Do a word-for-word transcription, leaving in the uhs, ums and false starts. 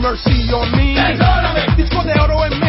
mercy on me. Perdóname. Disco de oro en